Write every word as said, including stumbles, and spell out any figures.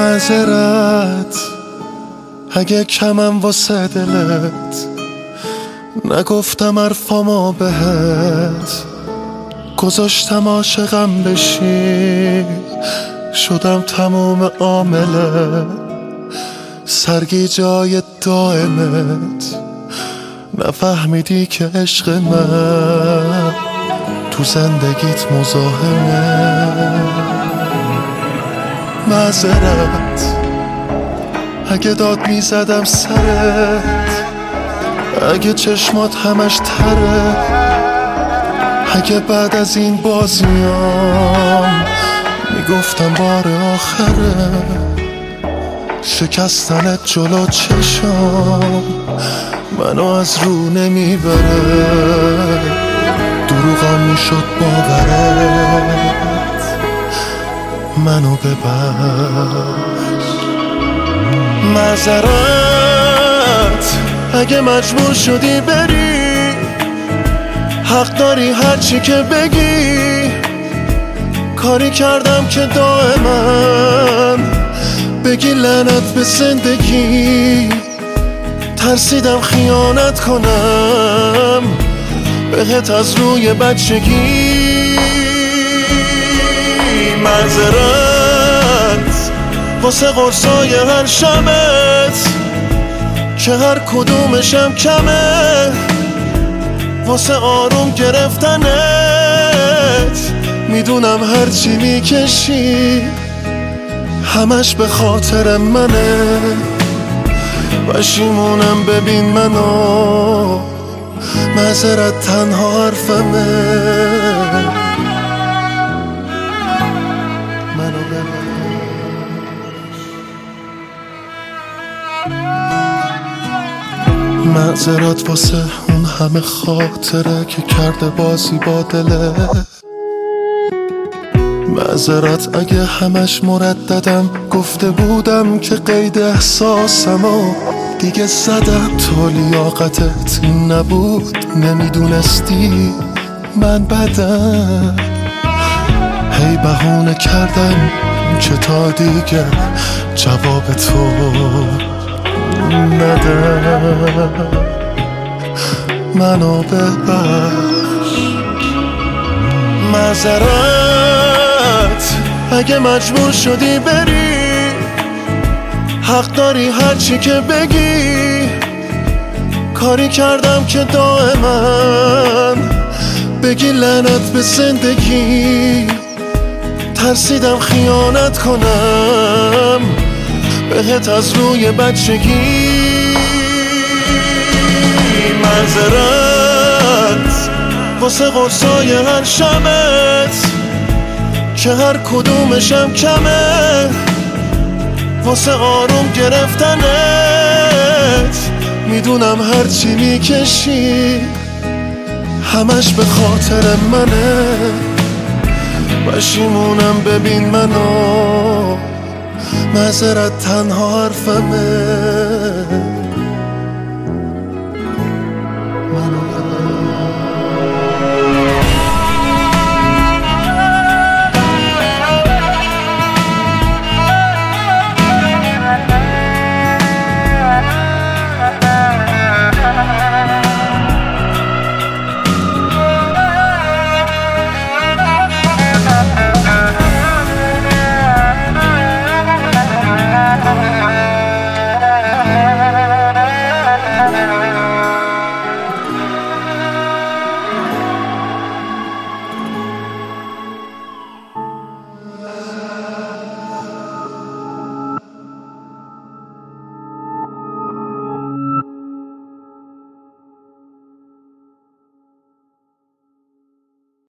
معذرت اگه کمم واسه دلت، نگفتم حرفامو بهت، گذاشتم عاشقم بشی، شدم تموم عامله، سرگی جای دائمت، نفهمیدی که عشق من تو زندگیت مزاحمه. معذرت اگه داد میزدم سرت، اگه چشمات همش تره، اگه بعد از این بازیام میگفتم بار آخره، شکستنت جلو چشام منو از رو نمیبره، دروغم میشد باورت، منو ببخش. معذرت اگه مجبور شدی بری، حق داری هرچی که بگی، کاری کردم که دائما بگی لعنت به زندگی، ترسیدم خیانت کنم بهت از روی بچگی. معذرت واسه قرصای هر شبت که هر کدومشم کمه، واسه آروم گرفتنت میدونم هرچی میکشی همش به خاطر منه، پشیمونم ببین منو، معذرت تنها حرفمه، منو ببین. معذرت واسه اون همه خاطره که کرده بازی با دله، معذرت اگه همش مرددم گفته بودم که قید احساسمو دیگه زدم، تو لیاقتت این نبود نمیدونستی من بدم، هی بهونه کردم که تا دیگه جواب تو ندم، منو ببخش. معذرت اگه مجبور شدی بری، حق داری هرچی که بگی، کاری کردم که دائما بگی لعنت به زندگی، ترسیدم خیانت کنم بهت از روی بچگی. معذرت واسه قرصای هر شبت که هر کدومشم کمه، واسه آروم گرفتنت میدونم هرچی میکشی همش به خاطر منه، پشیمونم ببین منو، معذرت تنها حرفمه.